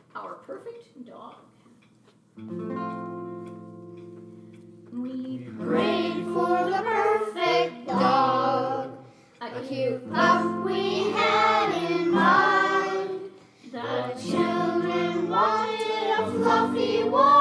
Our perfect dog. We prayed for the perfect dog, a cute pup we had in mind. The children wanted a fluffy one.